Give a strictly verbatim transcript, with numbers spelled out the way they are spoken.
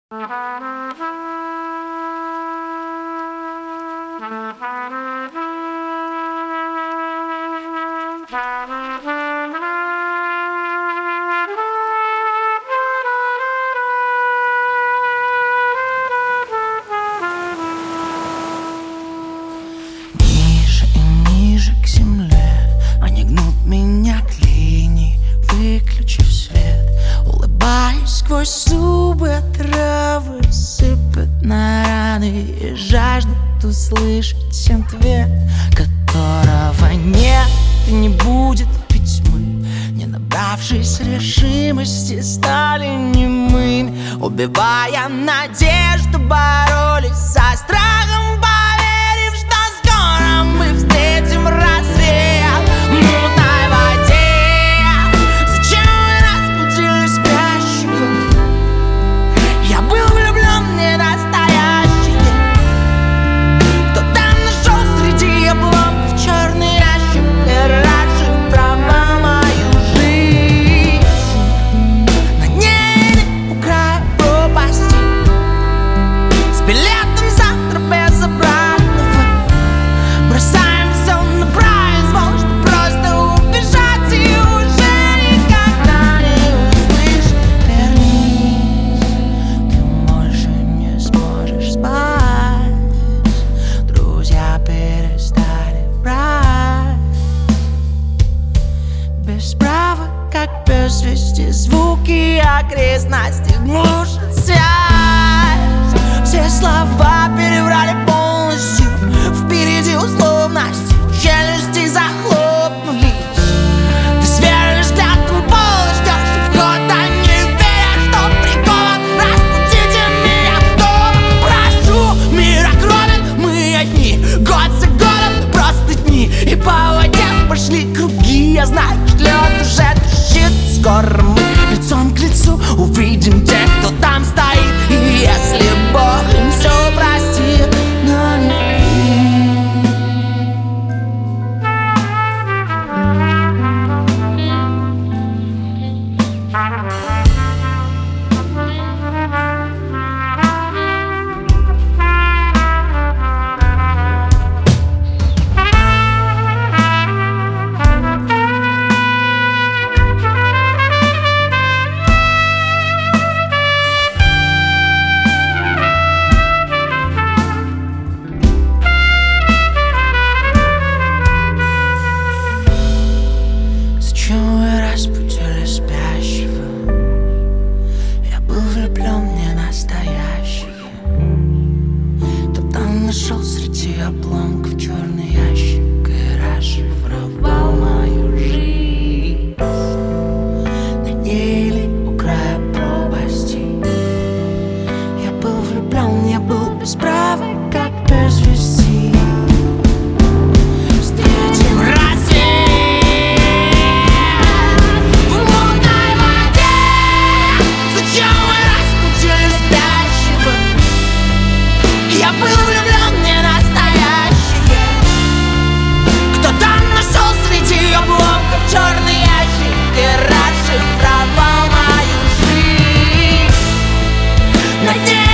Ниже и ниже к земле они гнут меня к линии, выключив свет. Улыбаюсь сквозь зубы, травы сыпят на раны и жаждут услышать ответ, которого нет и не будет. Ведь мы, не набравшись решимости, стали немыми, убивая надежду, боролись со страхом, поверив, что скоро мы встретим рассвет в мутной воде. Зачем вы разбудили спящего? Я был влюблен не настоящий. Кто-то нашел среди обломков черный ящик и раньше промыл мою жизнь. На ней у края пропасти, с билетом завтра без обратного. Бросаем все на произвол, чтобы просто убежать и уже никогда не услышь. Вернись, ты больше не сможешь спать. Друзья перестали брать. Без права, как без вести, звуки окрестности глушат связь. Все слова переврали полностью. Впереди условности, челюсти захлопнулись. Ты сверишь клятву пола, ждешь входа, не веря, что прикован. Разбудите меня дома, прошу, мир огромен, мы одни. Год за годом просто дни, и по воде пошли круги. Я знаю, что лед уже трещит. Скоро мы лицом к лицу увидим тех, кто там стоит. И если Бог им все простит, но не Зачем вы разбудили спящего? Я был влюблен не настоящий. Кто-то нашел среди обломков черный ящик и расшифровал мою жизнь. На ней или у края пропасти. Я был влюблен, я был без права, как без вести. Встретим рассвет в мутной воде. Зачем вы разбудили спящего? Я был влюблен не настоящий. Кто-то нашел среди обломков черный ящик и расшифровал мою жизнь. Надеюсь,